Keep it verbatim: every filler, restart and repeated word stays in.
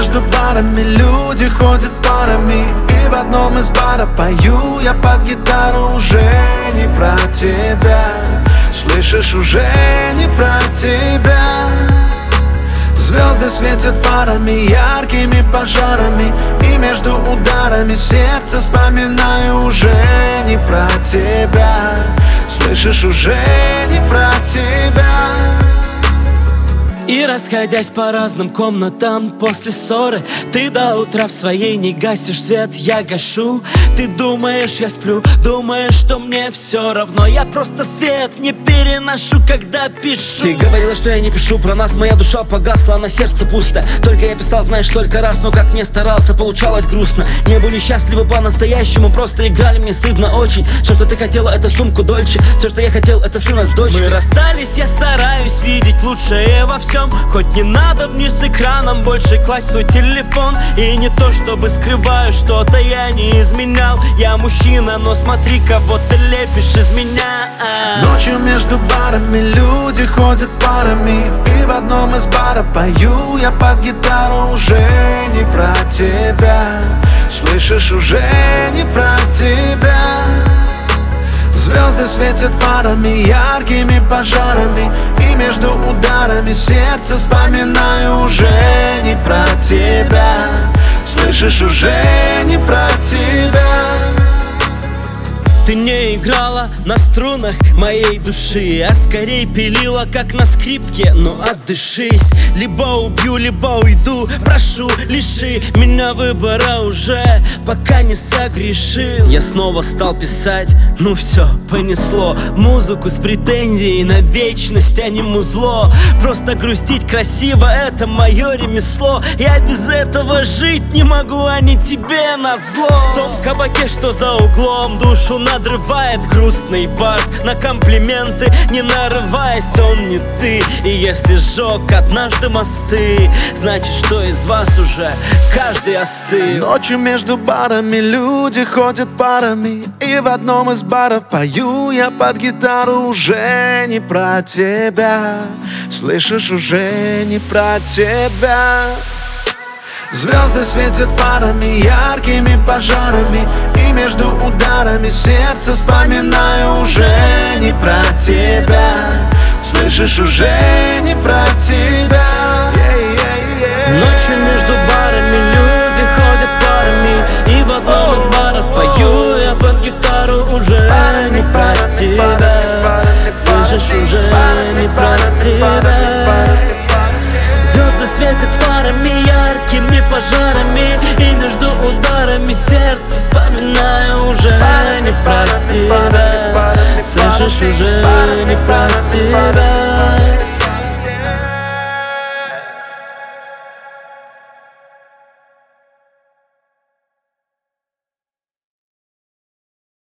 между барами люди ходят парами, и в одном из баров пою я под гитару уже не про тебя. Слышишь, уже не про тебя. Звезды светят фарами, яркими пожарами, и между ударами сердца вспоминаю уже не про тебя. Слышишь, уже не про тебя. И расходясь по разным комнатам после ссоры, ты до утра в своей не гасишь свет, я гашу. Ты думаешь, я сплю, думаешь, что мне все равно. Я просто свет не переношу, когда пишу. Ты говорила, что я не пишу про нас, моя душа погасла, на сердце пусто. Только я писал, знаешь, только раз, но как не старался, получалось грустно. Не были счастливы по-настоящему, просто играли, мне стыдно очень. Все, что ты хотела, это сумку Дольче, все, что я хотел, это сына с дочкой. Мы расстались, я стараюсь видеть лучшее во всем. Хоть не надо вниз экраном больше класть свой телефон. И не то чтобы скрываю, что-то я не изменял. Я мужчина, но смотри, кого ты лепишь из меня. Ночью между барами люди ходят парами, и в одном из баров пою я под гитару уже не про тебя. Слышишь, уже не про тебя. Звезды светят фарами, яркими пожарами, и между ударами сердца вспоминаю уже не про тебя. Слышишь, уже не про тебя. Ты не играла на струнах моей души, а скорее пилила, как на скрипке. Ну отдышись, либо убью, либо уйду. Прошу, лиши меня выбора уже, пока не согрешил. Я снова стал писать, ну все, понесло. Музыку с претензией на вечность, а не музло. Просто грустить красиво, это мое ремесло. Я без этого жить не могу, а не тебе назло. В том кабаке, что за углом, душу на надрывает грустный бар. На комплименты не нарываясь, он не ты. И если сжег однажды мосты, значит, что из вас уже каждый остыл. Ночью между барами люди ходят парами, и в одном из баров пою я под гитару уже не про тебя. Слышишь, уже не про тебя. Звезды светят фарами, яркими пожарами, и между ударами сердца вспоминаю уже не про тебя. Слышишь, уже не про тебя. Ночью между барами люди ходят парами, и в одном из баров пою я под гитару уже не про тебя. Слышишь, уже не про тебя. Звезды светят фарами, яркими пожарами, и между ударами сердца вспоминаю уже не про тебя. Слышишь, уже не про тебя.